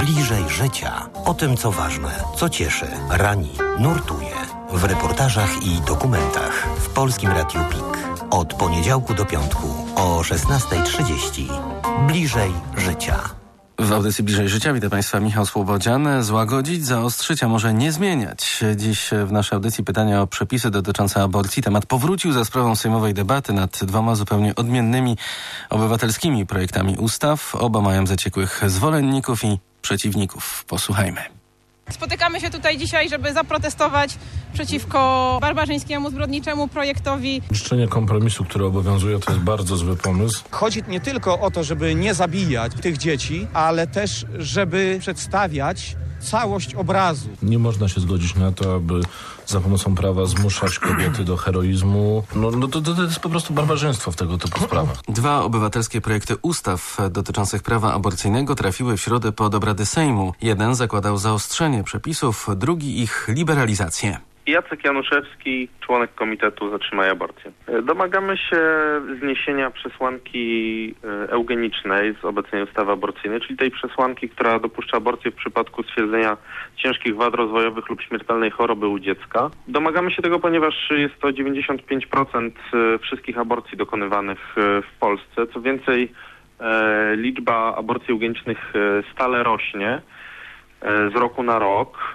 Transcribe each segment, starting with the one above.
Bliżej życia. O tym, co ważne, co cieszy, rani, nurtuje. W reportażach i dokumentach w Polskim Radiu PIK. Od poniedziałku do piątku o 16:30. Bliżej życia. W audycji Bliżej Życia witam Państwa, Michał Słobodzian. Złagodzić, zaostrzyć, a może nie zmieniać. Dziś w naszej audycji pytania o przepisy dotyczące aborcji. Temat powrócił za sprawą sejmowej debaty nad dwoma zupełnie odmiennymi obywatelskimi projektami ustaw. Oba mają zaciekłych zwolenników i przeciwników. Posłuchajmy. Spotykamy się tutaj dzisiaj, żeby zaprotestować przeciwko barbarzyńskiemu, zbrodniczemu projektowi. Życzenie kompromisu, który obowiązuje, to jest bardzo zły pomysł. Chodzi nie tylko o to, żeby nie zabijać tych dzieci, ale też, żeby przedstawiać całość obrazu. Nie można się zgodzić na to, aby za pomocą prawa zmuszać kobiety do heroizmu. To jest po prostu barbarzyństwo w tego typu sprawach. Dwa obywatelskie projekty ustaw dotyczących prawa aborcyjnego trafiły w środę pod obrady Sejmu. Jeden zakładał zaostrzenie przepisów, drugi ich liberalizację. Jacek Januszewski, członek Komitetu Zatrzymaj Aborcję. Domagamy się zniesienia przesłanki eugenicznej z obecnej ustawy aborcyjnej, czyli tej przesłanki, która dopuszcza aborcję w przypadku stwierdzenia ciężkich wad rozwojowych lub śmiertelnej choroby u dziecka. Domagamy się tego, ponieważ jest to 95% wszystkich aborcji dokonywanych w Polsce. Co więcej, liczba aborcji eugenicznych stale rośnie z roku na rok.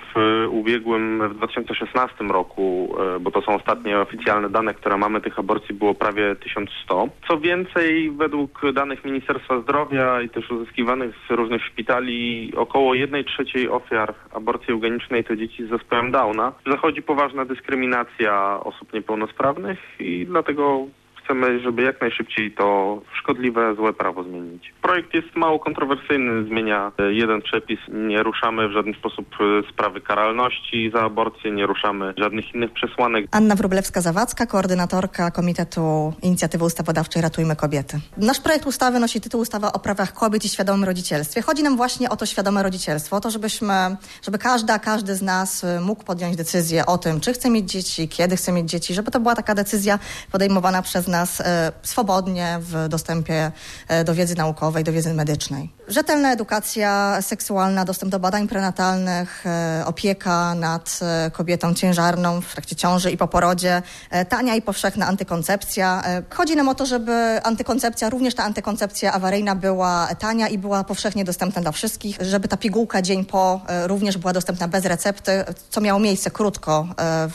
W 2016 roku, bo to są ostatnie oficjalne dane, które mamy, tych aborcji było prawie 1100. Co więcej, według danych Ministerstwa Zdrowia i też uzyskiwanych z różnych szpitali, około 1/3 ofiar aborcji eugenicznej to dzieci z zespołem Downa. Zachodzi poważna dyskryminacja osób niepełnosprawnych i dlatego chcemy, żeby jak najszybciej to szkodliwe, złe prawo zmienić. Projekt jest mało kontrowersyjny, zmienia jeden przepis. Nie ruszamy w żaden sposób sprawy karalności za aborcję, nie ruszamy żadnych innych przesłanek. Anna Wróblewska-Zawadzka, koordynatorka Komitetu Inicjatywy Ustawodawczej Ratujmy Kobiety. Nasz projekt ustawy nosi tytuł Ustawa o prawach kobiet i świadomym rodzicielstwie. Chodzi nam właśnie o to świadome rodzicielstwo, o to, żeby każdy z nas mógł podjąć decyzję o tym, czy chce mieć dzieci, kiedy chce mieć dzieci, żeby to była taka decyzja podejmowana przez nas swobodnie w dostępie do wiedzy naukowej, do wiedzy medycznej. Rzetelna edukacja seksualna, dostęp do badań prenatalnych, opieka nad kobietą ciężarną w trakcie ciąży i po porodzie, tania i powszechna antykoncepcja. Chodzi nam o to, żeby antykoncepcja, również ta antykoncepcja awaryjna była tania i była powszechnie dostępna dla wszystkich, żeby ta pigułka dzień po również była dostępna bez recepty, co miało miejsce krótko,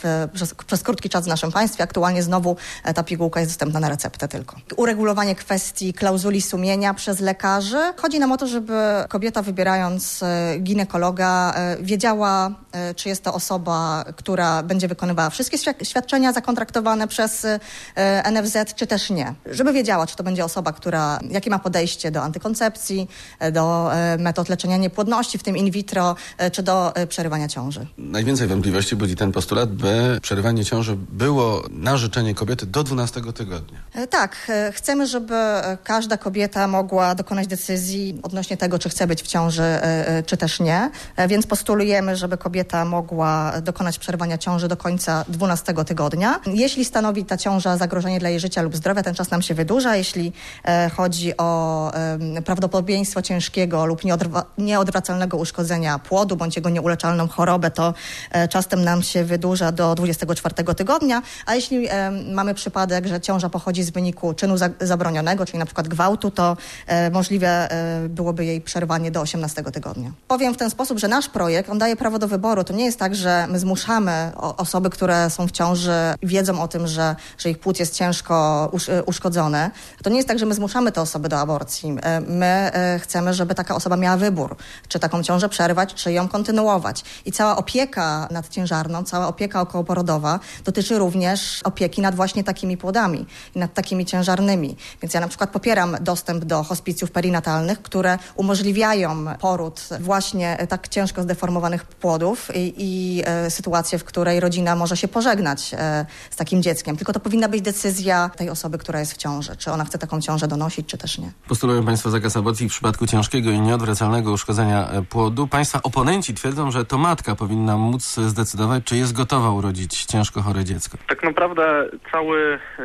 przez krótki czas w naszym państwie. Aktualnie znowu ta pigułka jest dostępna na receptę tylko. Uregulowanie kwestii klauzuli sumienia przez lekarzy. Chodzi nam o to, żeby kobieta, wybierając ginekologa, wiedziała, czy jest to osoba, która będzie wykonywała wszystkie świadczenia zakontraktowane przez NFZ, czy też nie. Żeby wiedziała, czy to będzie osoba, jakie ma podejście do antykoncepcji, do metod leczenia niepłodności, w tym in vitro, czy do przerywania ciąży. Najwięcej wątpliwości budzi ten postulat, by przerywanie ciąży było na życzenie kobiety do 12 tygodnia. Tak, chcemy, żeby każda kobieta mogła dokonać decyzji odnośnie tego, czy chce być w ciąży, czy też nie. Więc postulujemy, żeby kobieta mogła dokonać przerwania ciąży do końca 12 tygodnia. Jeśli stanowi ta ciąża zagrożenie dla jej życia lub zdrowia, ten czas nam się wydłuża. Jeśli chodzi o prawdopodobieństwo ciężkiego lub nieodwracalnego uszkodzenia płodu bądź jego nieuleczalną chorobę, to czas ten nam się wydłuża do 24 tygodnia. A jeśli mamy przypadek, że ciąża pochodzi z wyniku czynu zabronionego, czyli na przykład gwałtu, to możliwe byłoby jej przerwanie do 18 tygodnia. Powiem w ten sposób, że nasz projekt, on daje prawo do wyboru. To nie jest tak, że my zmuszamy osoby, które są w ciąży i wiedzą o tym, że ich płód jest ciężko uszkodzony. To nie jest tak, że my zmuszamy te osoby do aborcji. My chcemy, żeby taka osoba miała wybór, czy taką ciążę przerwać, czy ją kontynuować. I cała opieka nad ciężarną, cała opieka okołoporodowa dotyczy również opieki nad właśnie takimi płodami i nad takimi ciężarnymi. Więc ja na przykład popieram dostęp do hospicjów perinatalnych, które umożliwiają poród właśnie tak ciężko zdeformowanych płodów i sytuację, w której rodzina może się pożegnać z takim dzieckiem. Tylko to powinna być decyzja tej osoby, która jest w ciąży. Czy ona chce taką ciążę donosić, czy też nie. Postulują Państwo zakaz aborcji w przypadku ciężkiego i nieodwracalnego uszkodzenia płodu. Państwa oponenci twierdzą, że to matka powinna móc zdecydować, czy jest gotowa urodzić ciężko chore dziecko. Tak naprawdę cała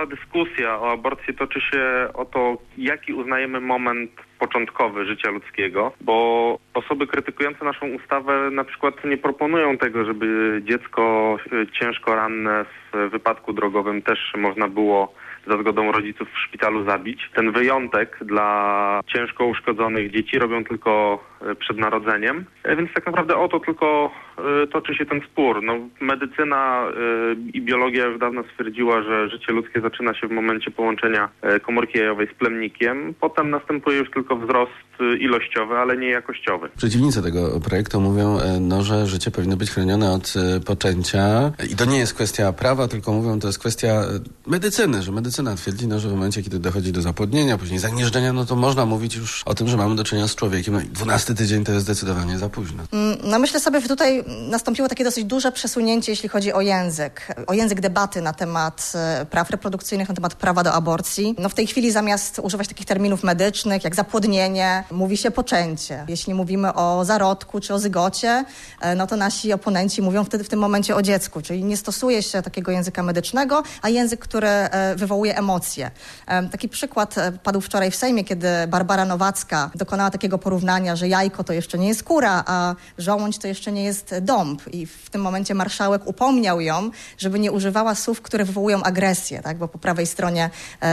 dyskusja o aborcji toczy się o to, jaki uznajemy moment początkowy życia ludzkiego, bo osoby krytykujące naszą ustawę na przykład nie proponują tego, żeby dziecko ciężko ranne w wypadku drogowym też można było za zgodą rodziców w szpitalu zabić. Ten wyjątek dla ciężko uszkodzonych dzieci robią tylko przed narodzeniem, więc tak naprawdę o to tylko toczy się ten spór. Medycyna i biologia już dawno stwierdziła, że życie ludzkie zaczyna się w momencie połączenia komórki jajowej z plemnikiem. Potem następuje już tylko wzrost ilościowy, ale nie jakościowy. Przeciwnicy tego projektu mówią, że życie powinno być chronione od poczęcia i to nie jest kwestia prawa, tylko mówią, to jest kwestia medycyny, że medycyna twierdzi, że w momencie, kiedy dochodzi do zapłodnienia, później zagnieżdżenia, to można mówić już o tym, że mamy do czynienia z człowiekiem. I 12 tydzień to jest zdecydowanie za późno. Myślę sobie, że tutaj nastąpiło takie dosyć duże przesunięcie, jeśli chodzi o język debaty na temat praw reprodukcyjnych, na temat prawa do aborcji. W tej chwili zamiast używać takich terminów medycznych jak zapłodnienie, mówi się poczęcie. Jeśli mówimy o zarodku czy o zygocie, to nasi oponenci mówią wtedy w tym momencie o dziecku, czyli nie stosuje się takiego języka medycznego, a język, który wywołuje emocje. Taki przykład padł wczoraj w Sejmie, kiedy Barbara Nowacka dokonała takiego porównania, że jajko to jeszcze nie jest kura, a żołądź to jeszcze nie jest dąb. I w tym momencie marszałek upomniał ją, żeby nie używała słów, które wywołują agresję, tak? Bo po prawej stronie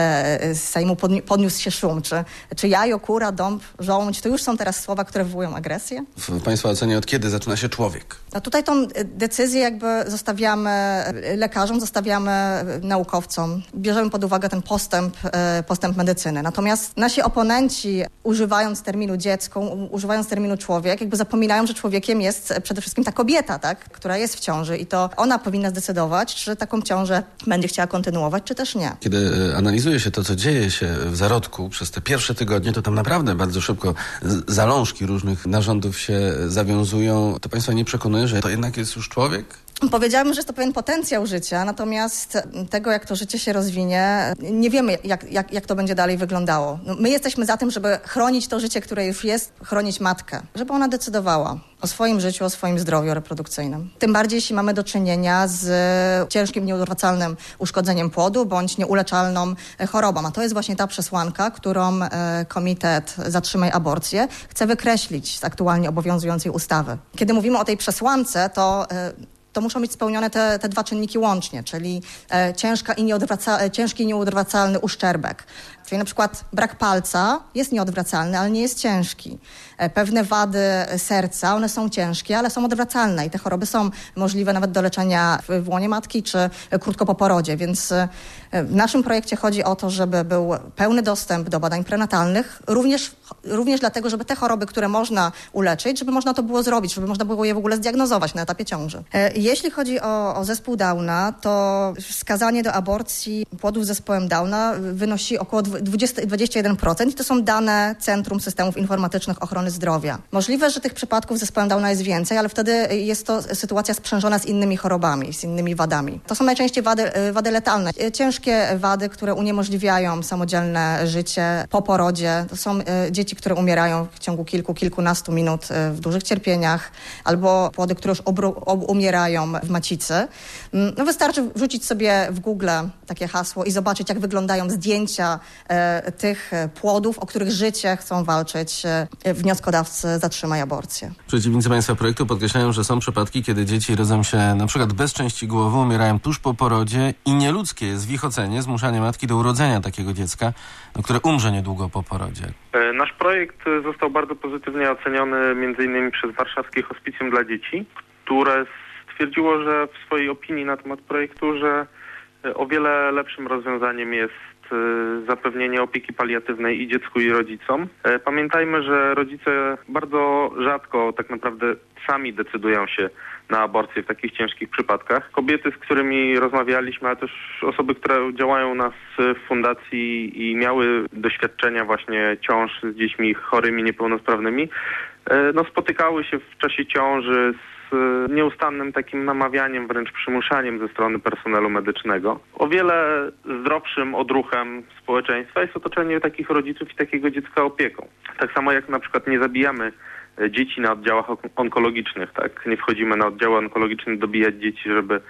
Sejmu podniósł się szum. Czy jajo, kura, dąb, żołądź to już są teraz słowa, które wywołują agresję? W Państwa ocenie od kiedy zaczyna się człowiek? Tutaj tą decyzję jakby zostawiamy lekarzom, zostawiamy naukowcom. Bierzemy pod uwagę ten postęp medycyny. Natomiast nasi oponenci, używając terminu dziecko, używając terminu człowiek, jakby zapominają, że człowiekiem jest przede wszystkim ta kobieta, tak, która jest w ciąży i to ona powinna zdecydować, czy taką ciążę będzie chciała kontynuować, czy też nie. Kiedy analizuje się to, co dzieje się w zarodku przez te pierwsze tygodnie, to tam naprawdę bardzo szybko zalążki różnych narządów się zawiązują. To Państwa nie przekonuje, że to jednak jest już człowiek? Powiedziałabym, że jest to pewien potencjał życia, natomiast tego, jak to życie się rozwinie, nie wiemy, jak to będzie dalej wyglądało. My jesteśmy za tym, żeby chronić to życie, które już jest, chronić matkę, żeby ona decydowała o swoim życiu, o swoim zdrowiu reprodukcyjnym. Tym bardziej, jeśli mamy do czynienia z ciężkim, nieodwracalnym uszkodzeniem płodu bądź nieuleczalną chorobą. A to jest właśnie ta przesłanka, którą Komitet Zatrzymaj Aborcję chce wykreślić z aktualnie obowiązującej ustawy. Kiedy mówimy o tej przesłance, to muszą być spełnione te dwa czynniki łącznie, czyli ciężki i nieodwracalny uszczerbek. Czyli na przykład brak palca jest nieodwracalny, ale nie jest ciężki. Pewne wady serca, one są ciężkie, ale są odwracalne i te choroby są możliwe nawet do leczenia w łonie matki czy krótko po porodzie. Więc w naszym projekcie chodzi o to, żeby był pełny dostęp do badań prenatalnych, również dlatego, żeby te choroby, które można uleczyć, żeby można to było zrobić, żeby można było je w ogóle zdiagnozować na etapie ciąży. Jeśli chodzi o zespół Downa, to wskazanie do aborcji płodów z zespołem Downa wynosi około 21% i to są dane Centrum Systemów Informatycznych Ochrony Zdrowia. Możliwe, że tych przypadków z zespołem Downa jest więcej, ale wtedy jest to sytuacja sprzężona z innymi chorobami, z innymi wadami. To są najczęściej wady letalne. Ciężkie wady, które uniemożliwiają samodzielne życie po porodzie. To są dzieci, które umierają w ciągu kilkunastu minut w dużych cierpieniach, albo płody, które już umierają w macicy. Wystarczy wrzucić sobie w Google takie hasło i zobaczyć, jak wyglądają zdjęcia tych płodów, o których życie chcą walczyć wnioskodawcy Zatrzymaj Aborcję. Przeciwnicy Państwa projektu podkreślają, że są przypadki, kiedy dzieci rodzą się na przykład bez części głowy, umierają tuż po porodzie i nieludzkie jest w ich ocenie zmuszanie matki do urodzenia takiego dziecka, które umrze niedługo po porodzie. Nasz projekt został bardzo pozytywnie oceniony m.in. przez Warszawskie Hospicjum dla Dzieci, które stwierdziło, że w swojej opinii na temat projektu, że o wiele lepszym rozwiązaniem jest zapewnienie opieki paliatywnej i dziecku, i rodzicom. Pamiętajmy, że rodzice bardzo rzadko tak naprawdę sami decydują się na aborcję w takich ciężkich przypadkach. Kobiety, z którymi rozmawialiśmy, ale też osoby, które działają u nas w fundacji i miały doświadczenia właśnie ciąż z dziećmi chorymi, niepełnosprawnymi, spotykały się w czasie ciąży z nieustannym takim namawianiem, wręcz przymuszaniem ze strony personelu medycznego. O wiele zdrowszym odruchem społeczeństwa jest otoczenie takich rodziców i takiego dziecka opieką. Tak samo jak na przykład nie zabijamy dzieci na oddziałach onkologicznych, tak? Nie wchodzimy na oddziały onkologiczne dobijać dzieci, żeby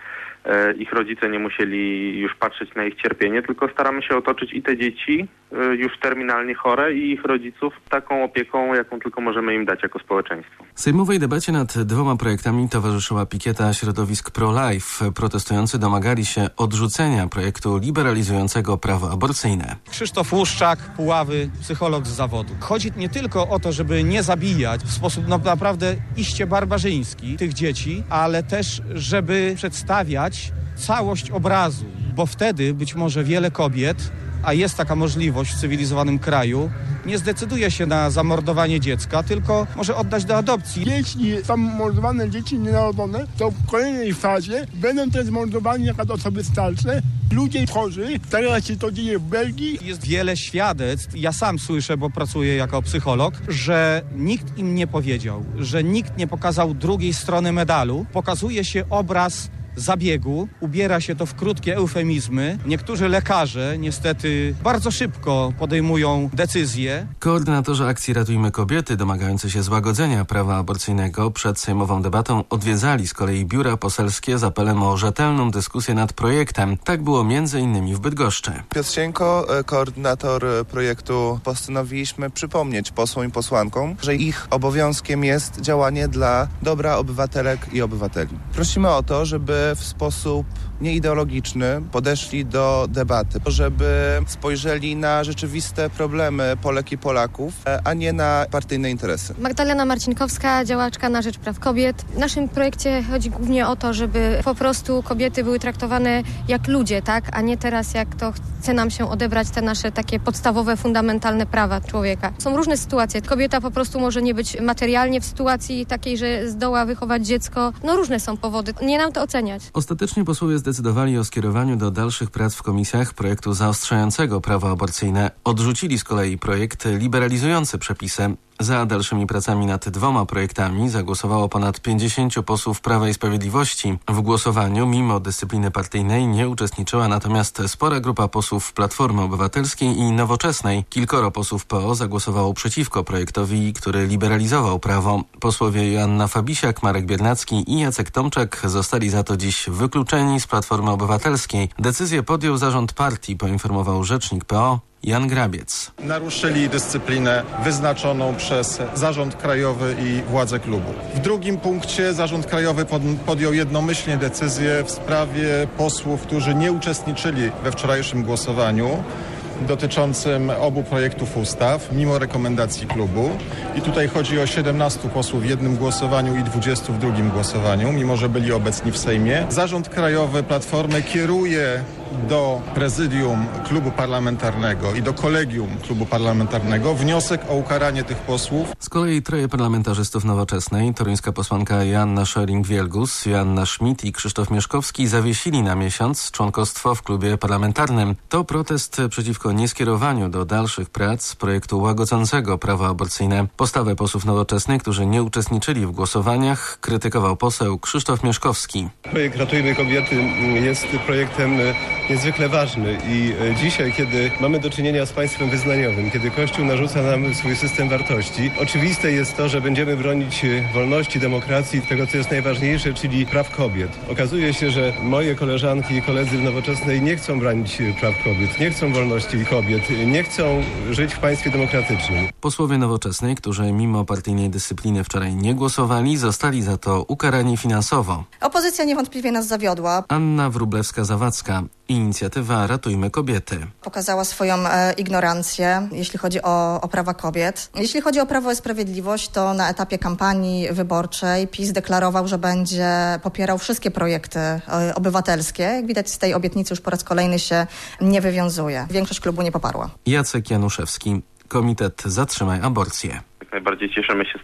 ich rodzice nie musieli już patrzeć na ich cierpienie, tylko staramy się otoczyć i te dzieci już terminalnie chore i ich rodziców taką opieką, jaką tylko możemy im dać jako społeczeństwo. Sejmowej debacie nad 2 projektami towarzyszyła pikieta środowisk pro-life. Protestujący domagali się odrzucenia projektu liberalizującego prawo aborcyjne. Krzysztof Łuszczak, Puławy, psycholog z zawodu. Chodzi nie tylko o to, żeby nie zabijać w sposób naprawdę iście barbarzyński tych dzieci, ale też, żeby przedstawiać całość obrazu, bo wtedy być może wiele kobiet, a jest taka możliwość w cywilizowanym kraju, nie zdecyduje się na zamordowanie dziecka, tylko może oddać do adopcji. Jeśli są mordowane dzieci nienarodzone, to w kolejnej fazie będą też mordowani jako osoby starsze, ludzie chorzy. Teraz się to dzieje w Belgii. Jest wiele świadectw, ja sam słyszę, bo pracuję jako psycholog, że nikt im nie powiedział, że nikt nie pokazał drugiej strony medalu. Pokazuje się obraz zabiegu, ubiera się to w krótkie eufemizmy. Niektórzy lekarze niestety bardzo szybko podejmują decyzje. Koordynatorzy akcji Ratujmy Kobiety domagający się złagodzenia prawa aborcyjnego przed sejmową debatą odwiedzali z kolei biura poselskie z apelem o rzetelną dyskusję nad projektem. Tak było m.in. w Bydgoszczy. Piotr Sieńko, koordynator projektu, postanowiliśmy przypomnieć posłom i posłankom, że ich obowiązkiem jest działanie dla dobra obywatelek i obywateli. Prosimy o to, żeby w sposób nieideologiczny podeszli do debaty, żeby spojrzeli na rzeczywiste problemy Polek i Polaków, a nie na partyjne interesy. Magdalena Marcinkowska, działaczka na rzecz praw kobiet. W naszym projekcie chodzi głównie o to, żeby po prostu kobiety były traktowane jak ludzie, tak, a nie teraz jak to chce nam się odebrać te nasze takie podstawowe, fundamentalne prawa człowieka. Są różne sytuacje. Kobieta po prostu może nie być materialnie w sytuacji takiej, że zdoła wychować dziecko. No różne są powody. Nie nam to oceniać. Ostatecznie posłowie zdecydowali o skierowaniu do dalszych prac w komisjach projektu zaostrzającego prawo aborcyjne. Odrzucili z kolei projekt liberalizujący przepisy. Za dalszymi pracami nad 2 projektami zagłosowało ponad 50 posłów Prawa i Sprawiedliwości. W głosowaniu, mimo dyscypliny partyjnej, nie uczestniczyła natomiast spora grupa posłów Platformy Obywatelskiej i Nowoczesnej. Kilkoro posłów PO zagłosowało przeciwko projektowi, który liberalizował prawo. Posłowie Joanna Fabisiak, Marek Biernacki i Jacek Tomczak zostali za to dziś wykluczeni z Platformy Obywatelskiej. Decyzję podjął zarząd partii, poinformował rzecznik PO Jan Grabiec. Naruszyli dyscyplinę wyznaczoną przez Zarząd Krajowy i władze klubu. W drugim punkcie Zarząd Krajowy podjął jednomyślnie decyzję w sprawie posłów, którzy nie uczestniczyli we wczorajszym głosowaniu dotyczącym obu projektów ustaw, mimo rekomendacji klubu. I tutaj chodzi o 17 posłów w jednym głosowaniu i 20 w drugim głosowaniu, mimo że byli obecni w Sejmie. Zarząd Krajowy Platformy kieruje do prezydium klubu parlamentarnego i do kolegium klubu parlamentarnego wniosek o ukaranie tych posłów. Z kolei 3 parlamentarzystów Nowoczesnej, toruńska posłanka Joanna Scheuring-Wielgus, Joanna Schmidt i Krzysztof Mieszkowski zawiesili na miesiąc członkostwo w klubie parlamentarnym. To protest przeciwko nieskierowaniu do dalszych prac projektu łagodzącego prawo aborcyjne. Postawę posłów Nowoczesnej, którzy nie uczestniczyli w głosowaniach, krytykował poseł Krzysztof Mieszkowski. Projekt Ratujmy Kobiety jest projektem niezwykle ważny i dzisiaj, kiedy mamy do czynienia z państwem wyznaniowym, kiedy Kościół narzuca nam swój system wartości, oczywiste jest to, że będziemy bronić wolności, demokracji, tego co jest najważniejsze, czyli praw kobiet. Okazuje się, że moje koleżanki i koledzy w Nowoczesnej nie chcą bronić praw kobiet, nie chcą wolności kobiet, nie chcą żyć w państwie demokratycznym. Posłowie Nowoczesnej, którzy mimo partyjnej dyscypliny wczoraj nie głosowali, zostali za to ukarani finansowo. Opozycja niewątpliwie nas zawiodła. Anna Wróblewska-Zawadzka. Inicjatywa Ratujmy Kobiety. Pokazała swoją ignorancję, jeśli chodzi o prawa kobiet. Jeśli chodzi o Prawo i Sprawiedliwość, to na etapie kampanii wyborczej PiS deklarował, że będzie popierał wszystkie projekty obywatelskie. Jak widać z tej obietnicy już po raz kolejny się nie wywiązuje. Większość klubu nie poparła. Jacek Januszewski. Komitet Zatrzymaj Aborcję. Najbardziej cieszymy się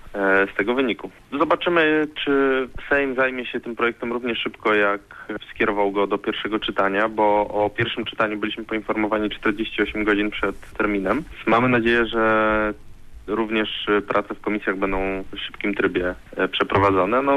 z tego wyniku. Zobaczymy, czy Sejm zajmie się tym projektem równie szybko, jak skierował go do pierwszego czytania, bo o pierwszym czytaniu byliśmy poinformowani 48 godzin przed terminem. Mamy nadzieję, że również prace w komisjach będą w szybkim trybie przeprowadzone.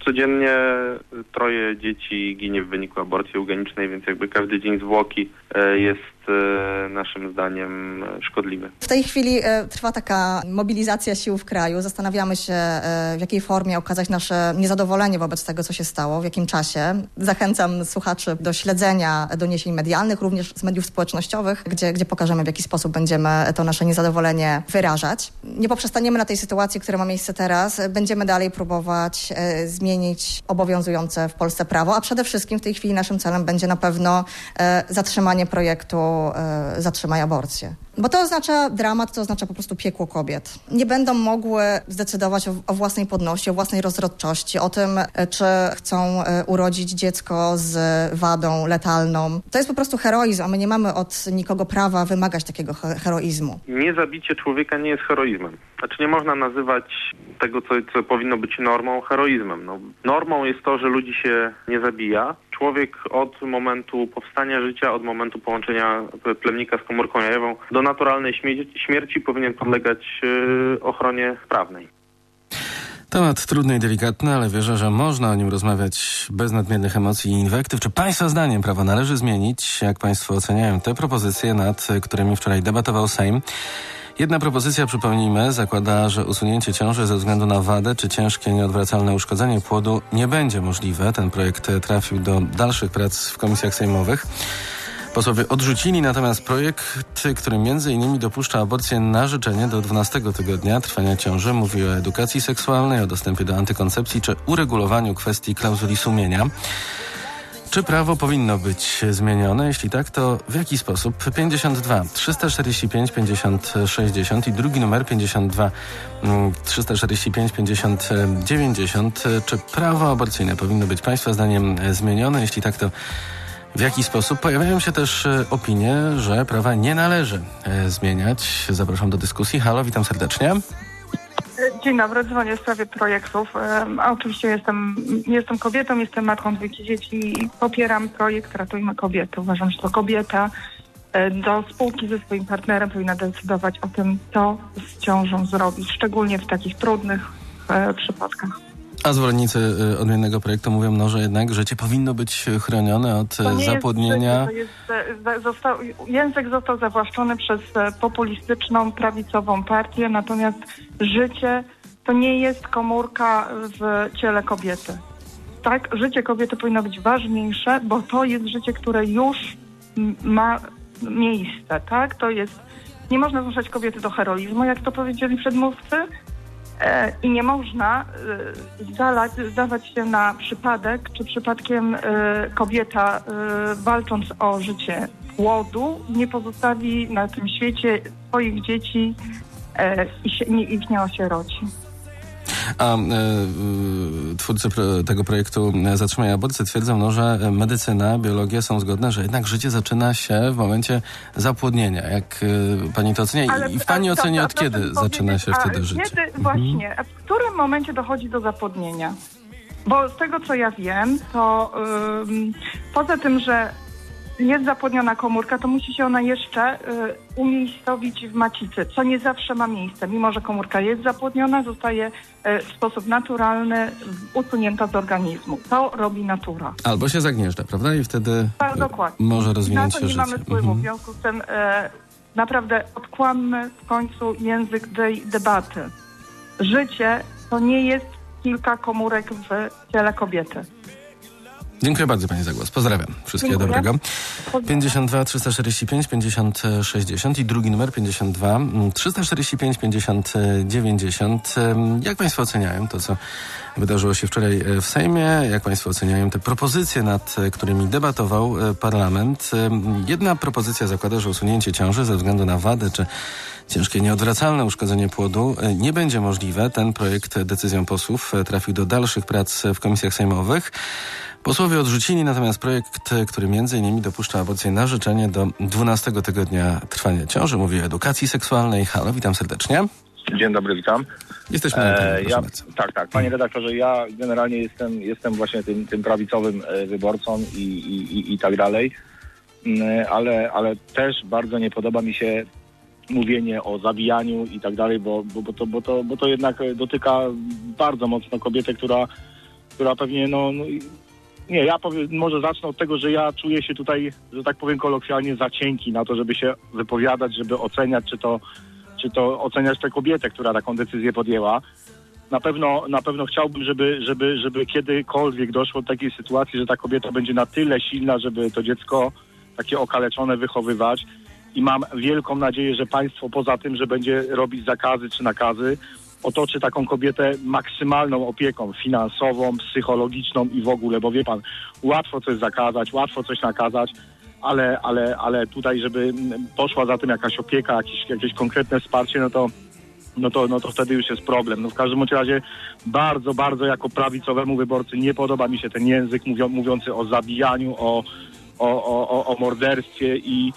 Codziennie 3 dzieci ginie w wyniku aborcji eugenicznej, więc jakby każdy dzień zwłoki jest naszym zdaniem szkodliwy. W tej chwili trwa taka mobilizacja sił w kraju. Zastanawiamy się, w jakiej formie okazać nasze niezadowolenie wobec tego, co się stało, w jakim czasie. Zachęcam słuchaczy do śledzenia doniesień medialnych, również z mediów społecznościowych, gdzie pokażemy, w jaki sposób będziemy to nasze niezadowolenie wyrażać. Nie poprzestaniemy na tej sytuacji, która ma miejsce teraz. Będziemy dalej próbować zmienić obowiązujące w Polsce prawo, a przede wszystkim w tej chwili naszym celem będzie na pewno zatrzymanie projektu Zatrzymaj aborcję. Bo to oznacza dramat, to oznacza po prostu piekło kobiet. Nie będą mogły zdecydować o własnej płodności, o własnej rozrodczości, o tym, czy chcą urodzić dziecko z wadą letalną. To jest po prostu heroizm, a my nie mamy od nikogo prawa wymagać takiego heroizmu. Niezabicie człowieka nie jest heroizmem. Znaczy nie można nazywać tego, co powinno być normą, heroizmem. Normą jest to, że ludzi się nie zabija. Człowiek od momentu powstania życia, od momentu połączenia plemnika z komórką jajową do naturalnej śmierci powinien podlegać ochronie prawnej. Temat trudny i delikatny, ale wierzę, że można o nim rozmawiać bez nadmiernych emocji i inwektyw. Czy Państwa zdaniem prawo należy zmienić? Jak Państwo oceniają te propozycje, nad którymi wczoraj debatował Sejm? Jedna propozycja, przypomnijmy, zakłada, że usunięcie ciąży ze względu na wadę czy ciężkie, nieodwracalne uszkodzenie płodu nie będzie możliwe. Ten projekt trafił do dalszych prac w komisjach sejmowych. Posłowie odrzucili natomiast projekt, który m.in. dopuszcza aborcję na życzenie do 12 tygodnia trwania ciąży. Mówi o edukacji seksualnej, o dostępie do antykoncepcji czy uregulowaniu kwestii klauzuli sumienia. Czy prawo powinno być zmienione? Jeśli tak, to w jaki sposób? 52 345 50 60 i drugi numer 52 345 50 90. Czy prawo aborcyjne powinno być Państwa zdaniem zmienione? Jeśli tak, to w jaki sposób? Pojawiają się też opinie, że prawa nie należy zmieniać. Zapraszam do dyskusji. Halo, witam serdecznie. Dzień dobry, dzwonię w sprawie projektów. A oczywiście jestem kobietą, jestem matką 2 dzieci i popieram projekt Ratujmy Kobiety. Uważam, że to kobieta do spółki ze swoim partnerem powinna decydować o tym, co z ciążą zrobić, szczególnie w takich trudnych przypadkach. A zwolennicy odmiennego projektu mówią, że jednak życie powinno być chronione od zapłodnienia. Język został zawłaszczony przez populistyczną, prawicową partię, natomiast życie to nie jest komórka w ciele kobiety. Tak, życie kobiety powinno być ważniejsze, bo to jest życie, które już ma miejsce, tak? To jest, nie można zmuszać kobiety do heroizmu, jak to powiedzieli przedmówcy. I nie można zdawać się na przypadek, czy przypadkiem kobieta walcząc o życie płodu nie pozostawi na tym świecie swoich dzieci i ich nie osieroci. A twórcy tego projektu Zatrzymaj aborcję twierdzą, że medycyna, biologia są zgodne, że jednak życie zaczyna się w momencie zapłodnienia. Jak pani to ocenia? I w pani ocenie od kiedy zaczyna się wtedy życie? Właśnie, a w którym momencie dochodzi do zapłodnienia? Bo z tego, co ja wiem, to poza tym, że jest zapłodniona komórka, to musi się ona jeszcze umiejscowić w macicy, co nie zawsze ma miejsce. Mimo że komórka jest zapłodniona, zostaje w sposób naturalny usunięta z organizmu. To robi natura. Albo się zagnieżdża, prawda? I wtedy dokładnie. może rozwinąć się życie. Na to nie mamy wpływu. W związku z tym naprawdę odkłammy w końcu język tej debaty. Życie to nie jest kilka komórek w ciele kobiety. Dziękuję bardzo pani za głos. Pozdrawiam. Wszystkiego dobrego. 52 345 50 60 i drugi numer 52 345 50 90. Jak państwo oceniają to, co wydarzyło się wczoraj w Sejmie? Jak państwo oceniają te propozycje, nad którymi debatował parlament? Jedna propozycja zakłada, że usunięcie ciąży ze względu na wadę czy ciężkie, nieodwracalne uszkodzenie płodu nie będzie możliwe. Ten projekt decyzją posłów trafił do dalszych prac w komisjach sejmowych. Posłowie odrzucili natomiast projekt, który m.in. dopuszcza aborcję na życzenie do 12 tygodnia trwania ciąży. Mówi o edukacji seksualnej. Halo, witam serdecznie. Dzień dobry, witam. Jesteśmy na antenie, Tak. Panie redaktorze, ja generalnie jestem właśnie tym prawicowym wyborcą i tak dalej, ale też bardzo nie podoba mi się mówienie o zabijaniu i tak dalej, bo to jednak dotyka bardzo mocno kobietę, która która pewnie, nie, ja powiem, może zacznę od tego, że ja czuję się tutaj, że tak powiem kolokwialnie, za cienki na to, żeby się wypowiadać, żeby oceniać, czy to oceniać tę kobietę, która taką decyzję podjęła. Na pewno chciałbym, żeby kiedykolwiek doszło do takiej sytuacji, że ta kobieta będzie na tyle silna, żeby to dziecko takie okaleczone wychowywać. I mam wielką nadzieję, że państwo poza tym, że będzie robić zakazy czy nakazy, otoczy taką kobietę maksymalną opieką finansową, psychologiczną i w ogóle, bo wie pan, łatwo coś zakazać, łatwo coś nakazać, ale tutaj, żeby poszła za tym jakaś opieka, jakieś konkretne wsparcie, no to wtedy już jest problem. No w każdym razie bardzo, bardzo jako prawicowemu wyborcy nie podoba mi się ten język mówiący o zabijaniu, o morderstwie i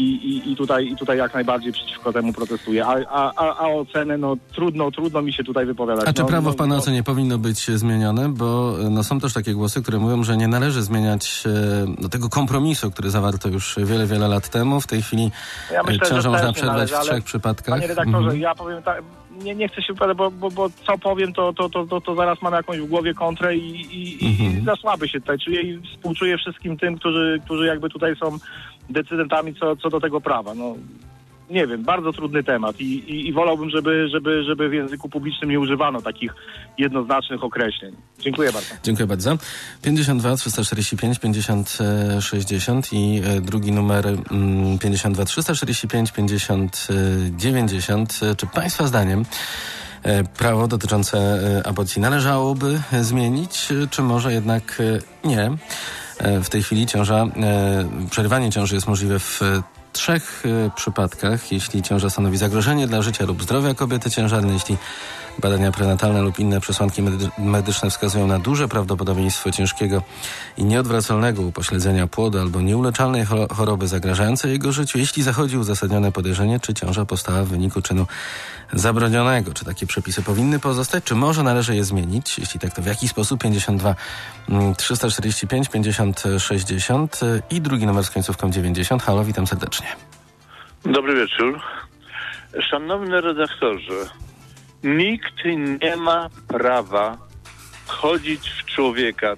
tutaj jak najbardziej przeciwko temu protestuję. A ocenę, trudno mi się tutaj wypowiadać. A czy prawo w pana ocenie powinno być zmienione? Bo są też takie głosy, które mówią, że nie należy zmieniać tego kompromisu, który zawarto już wiele, wiele lat temu. W tej chwili ciążę można przerwać w 3 przypadkach. Panie redaktorze, ja powiem tak, nie chcę się wypowiadać, bo co powiem, to zaraz mam jakąś w głowie kontrę i za słaby się tutaj czuję i współczuję wszystkim tym, którzy jakby tutaj są decydentami co do tego prawa. No, nie wiem, bardzo trudny temat i wolałbym, żeby w języku publicznym nie używano takich jednoznacznych określeń. Dziękuję bardzo. Dziękuję bardzo. 52 345 50 60 i drugi numer 52 345 50 90. Czy państwa zdaniem prawo dotyczące aborcji należałoby zmienić, czy może jednak nie? W tej chwili przerywanie ciąży jest możliwe w 3 przypadkach, jeśli ciąża stanowi zagrożenie dla życia lub zdrowia kobiety ciężarnej, jeśli badania prenatalne lub inne przesłanki medyczne wskazują na duże prawdopodobieństwo ciężkiego i nieodwracalnego upośledzenia płodu albo nieuleczalnej choroby zagrażającej jego życiu, jeśli zachodzi uzasadnione podejrzenie, czy ciąża powstała w wyniku czynu zabronionego. Czy takie przepisy powinny pozostać, czy może należy je zmienić? Jeśli tak, to w jaki sposób? 52 345 50 60 i drugi numer z końcówką 90. Halo, witam serdecznie. Dobry wieczór. Szanowny redaktorze, nikt nie ma prawa wchodzić w człowieka.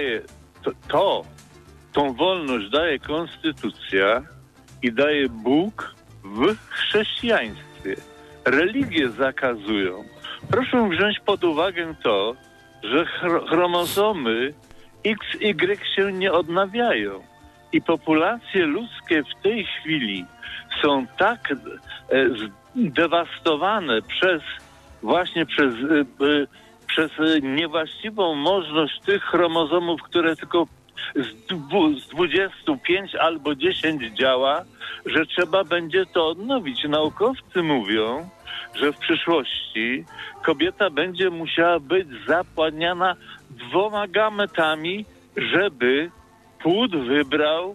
Tą wolność daje konstytucja i daje Bóg w chrześcijaństwie. Religie zakazują. Proszę wziąć pod uwagę to, że chromozomy XY się nie odnawiają i populacje ludzkie w tej chwili są tak zdewastowane przez niewłaściwą możność tych chromozomów, które tylko z 25 albo 10 działa, że trzeba będzie to odnowić. Naukowcy mówią, że w przyszłości kobieta będzie musiała być zapładniana 2 gametami, żeby płód wybrał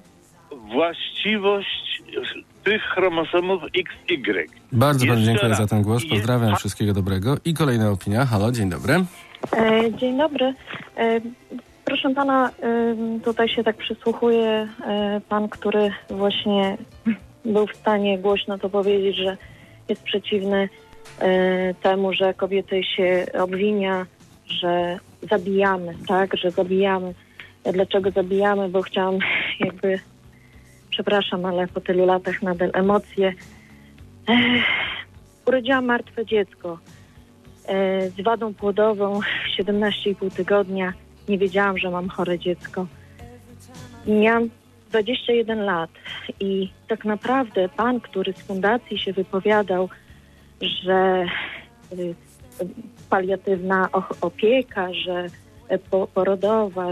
właściwość tych chromosomów XY. Bardzo panu dziękuję za ten głos. Pozdrawiam, wszystkiego dobrego. I kolejna opinia. Halo, dzień dobry. Dzień dobry. Proszę pana, tutaj się tak przysłuchuje pan, który właśnie był w stanie głośno to powiedzieć, że jest przeciwny temu, że kobiety się obwinia, że zabijamy, tak, że zabijamy. Dlaczego zabijamy? Bo chciałam przepraszam, ale po tylu latach nadal emocje. Urodziłam martwe dziecko z wadą płodową 17,5 tygodnia. Nie wiedziałam, że mam chore dziecko. Miałam 21 lat i tak naprawdę pan, który z fundacji się wypowiadał, że paliatywna opieka, że porodowa,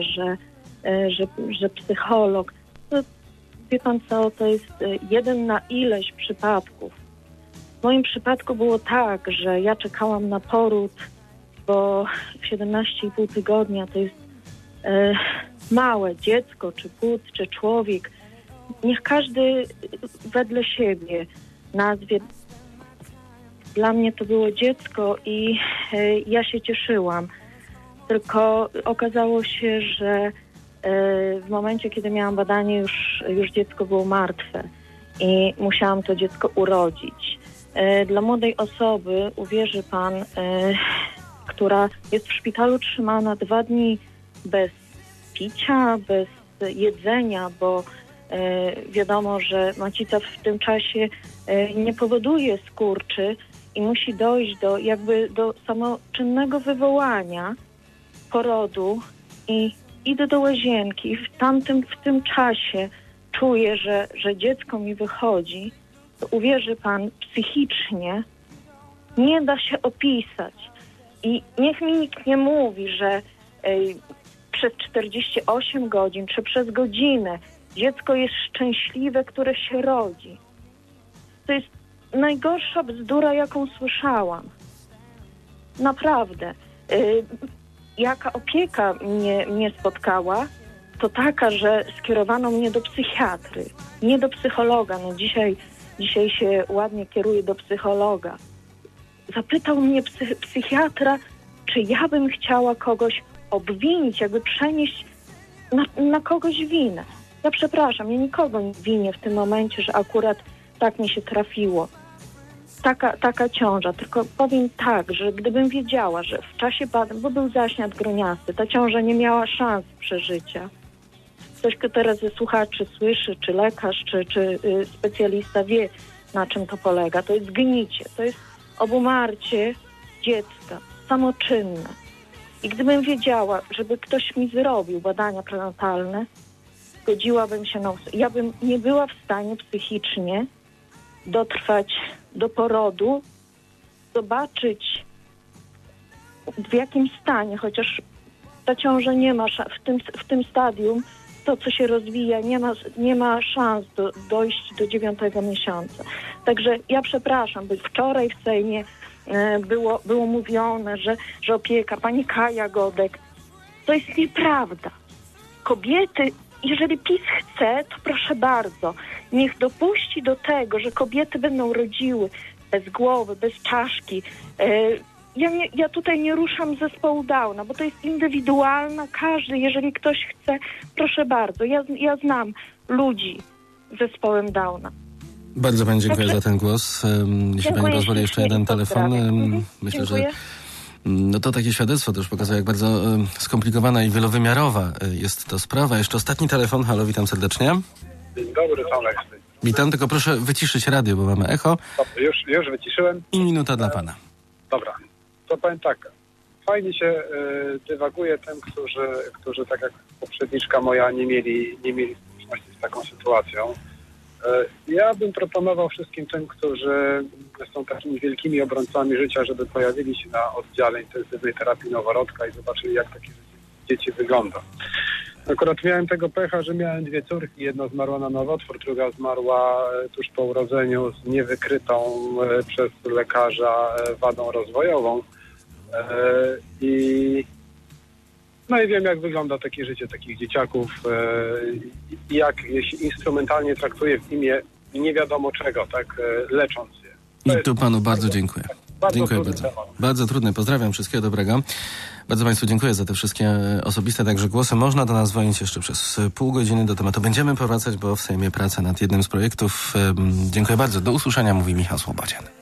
że psycholog, to wie pan co, to jest 1 na ileś przypadków. W moim przypadku było tak, że ja czekałam na poród, bo w 17,5 tygodnia to jest małe dziecko, czy płód, czy człowiek. Niech każdy wedle siebie nazwie. Dla mnie to było dziecko i ja się cieszyłam. Tylko okazało się, że w momencie, kiedy miałam badanie, już dziecko było martwe i musiałam to dziecko urodzić. Dla młodej osoby, uwierzy pan, która jest w szpitalu trzymana 2 dni bez picia, bez jedzenia, bo wiadomo, że macica w tym czasie nie powoduje skurczy i musi dojść do samoczynnego wywołania porodu i idę do łazienki i w tym czasie czuję, że dziecko mi wychodzi, to uwierzy pan, psychicznie nie da się opisać. I niech mi nikt nie mówi, że przez 48 godzin czy przez godzinę dziecko jest szczęśliwe, które się rodzi. To jest najgorsza bzdura, jaką słyszałam. Naprawdę. Jaka opieka mnie spotkała, to taka, że skierowano mnie do psychiatry, nie do psychologa. No dzisiaj się ładnie kieruje do psychologa. Zapytał mnie psychiatra, czy ja bym chciała kogoś obwinić, jakby przenieść na kogoś winę. Ja przepraszam, ja nikogo nie winię w tym momencie, że akurat tak mi się trafiło. Taka ciąża, tylko powiem tak, że gdybym wiedziała, że w czasie badań, bo był zaśniat groniasty, ta ciąża nie miała szans przeżycia. Ktoś, kto teraz ze słuchaczy słyszy, czy lekarz, czy specjalista wie, na czym to polega. To jest gnicie, to jest obumarcie dziecka, samoczynne. I gdybym wiedziała, żeby ktoś mi zrobił badania prenatalne, zgodziłabym się na... Ja bym nie była w stanie psychicznie dotrwać do porodu, zobaczyć w jakim stanie, chociaż ta ciąża nie ma w tym stadium, to co się rozwija, nie ma szans dojść do 9 miesiąca. Także ja przepraszam, bo wczoraj w Sejmie było mówione, że opieka, pani Kaja Godek, to jest nieprawda. Kobiety, jeżeli PiS chce, to proszę bardzo, niech dopuści do tego, że kobiety będą rodziły bez głowy, bez czaszki. Ja tutaj nie ruszam zespołu Downa, bo to jest indywidualna. Każdy, jeżeli ktoś chce, proszę bardzo. Ja znam ludzi z zespołem Downa. Bardzo pani dziękuję za ten głos. Jeśli pani pozwoli, jeszcze jeden telefon. Myślę, że to takie świadectwo też pokazuje, jak bardzo skomplikowana i wielowymiarowa jest to sprawa. Jeszcze ostatni telefon. Halo, witam serdecznie. Dzień dobry, Tomek. Witam, tylko proszę wyciszyć radio, bo mamy echo. Dobrze, już wyciszyłem. I minuta dla pana. Dobra, to powiem tak. Fajnie się dywaguje tym, którzy tak jak poprzedniczka moja nie mieli styczności z taką sytuacją. Ja bym proponował wszystkim tym, którzy są takimi wielkimi obrońcami życia, żeby pojawili się na oddziale intensywnej terapii noworodka i zobaczyli, jak takie dzieci wygląda. Akurat miałem tego pecha, że miałem 2 córki. Jedna zmarła na nowotwór, druga zmarła tuż po urodzeniu z niewykrytą przez lekarza wadą rozwojową. I wiem, jak wygląda takie życie takich dzieciaków i jak się instrumentalnie traktuje w imię nie wiadomo czego, tak, lecząc je. I tu panu bardzo dziękuję. Dziękuję bardzo. Bardzo trudny. Pozdrawiam. Wszystkiego dobrego. Bardzo państwu dziękuję za te wszystkie osobiste także głosy. Można do nas dzwonić jeszcze przez pół godziny. Do tematu będziemy powracać, bo w Sejmie praca nad jednym z projektów. Dziękuję bardzo. Do usłyszenia, mówi Michał Słobodzian.